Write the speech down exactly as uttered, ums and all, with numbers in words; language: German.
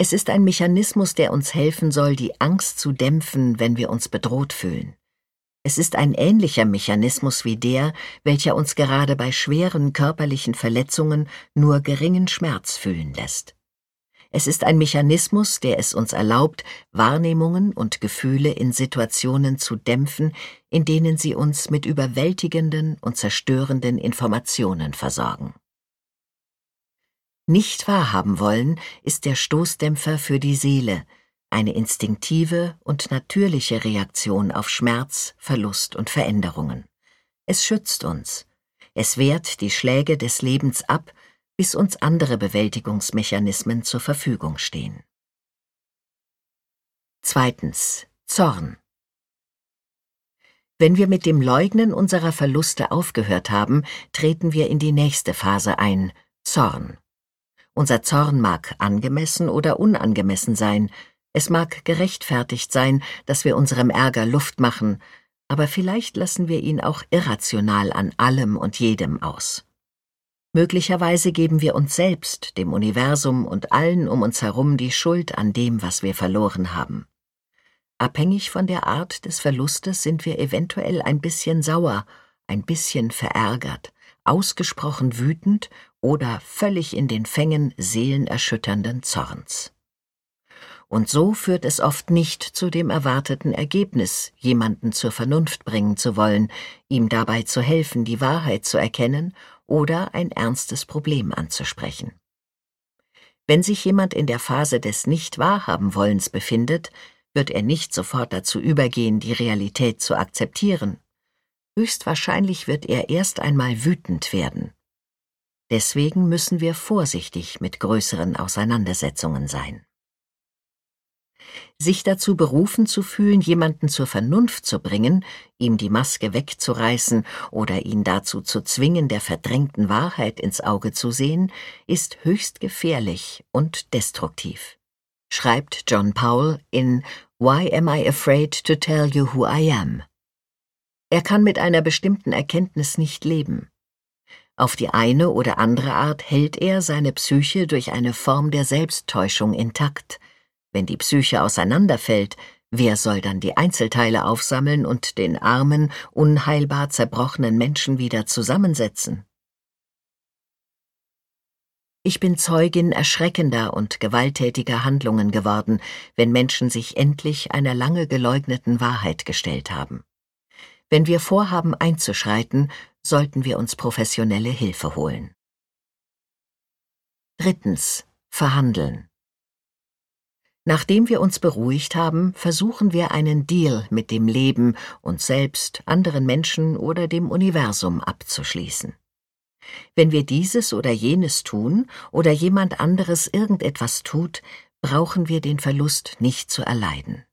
Es ist ein Mechanismus, der uns helfen soll, die Angst zu dämpfen, wenn wir uns bedroht fühlen. Es ist ein ähnlicher Mechanismus wie der, welcher uns gerade bei schweren körperlichen Verletzungen nur geringen Schmerz fühlen lässt. Es ist ein Mechanismus, der es uns erlaubt, Wahrnehmungen und Gefühle in Situationen zu dämpfen, in denen sie uns mit überwältigenden und zerstörenden Informationen versorgen. Nicht wahrhaben wollen ist der Stoßdämpfer für die Seele, eine instinktive und natürliche Reaktion auf Schmerz, Verlust und Veränderungen. Es schützt uns. Es wehrt die Schläge des Lebens ab, bis uns andere Bewältigungsmechanismen zur Verfügung stehen. Zweitens. Zorn. Wenn wir mit dem Leugnen unserer Verluste aufgehört haben, treten wir in die nächste Phase ein, Zorn. Unser Zorn mag angemessen oder unangemessen sein, es mag gerechtfertigt sein, dass wir unserem Ärger Luft machen, aber vielleicht lassen wir ihn auch irrational an allem und jedem aus. Möglicherweise geben wir uns selbst, dem Universum und allen um uns herum die Schuld an dem, was wir verloren haben. Abhängig von der Art des Verlustes sind wir eventuell ein bisschen sauer, ein bisschen verärgert, ausgesprochen wütend oder völlig in den Fängen seelenerschütternden Zorns. Und so führt es oft nicht zu dem erwarteten Ergebnis, jemanden zur Vernunft bringen zu wollen, ihm dabei zu helfen, die Wahrheit zu erkennen oder ein ernstes Problem anzusprechen. Wenn sich jemand in der Phase des Nicht-Wahrhaben-Wollens befindet, wird er nicht sofort dazu übergehen, die Realität zu akzeptieren. Höchstwahrscheinlich wird er erst einmal wütend werden. Deswegen müssen wir vorsichtig mit größeren Auseinandersetzungen sein. Sich dazu berufen zu fühlen, jemanden zur Vernunft zu bringen, ihm die Maske wegzureißen oder ihn dazu zu zwingen, der verdrängten Wahrheit ins Auge zu sehen, ist höchst gefährlich und destruktiv, schreibt John Powell in Why Am I Afraid to Tell You Who I Am? Er kann mit einer bestimmten Erkenntnis nicht leben. Auf die eine oder andere Art hält er seine Psyche durch eine Form der Selbsttäuschung intakt. Wenn die Psyche auseinanderfällt, wer soll dann die Einzelteile aufsammeln und den armen, unheilbar zerbrochenen Menschen wieder zusammensetzen? Ich bin Zeugin erschreckender und gewalttätiger Handlungen geworden, wenn Menschen sich endlich einer lange geleugneten Wahrheit gestellt haben. Wenn wir vorhaben einzuschreiten, sollten wir uns professionelle Hilfe holen. Drittens. Verhandeln. Nachdem wir uns beruhigt haben, versuchen wir einen Deal mit dem Leben, uns selbst, anderen Menschen oder dem Universum abzuschließen. Wenn wir dieses oder jenes tun oder jemand anderes irgendetwas tut, brauchen wir den Verlust nicht zu erleiden.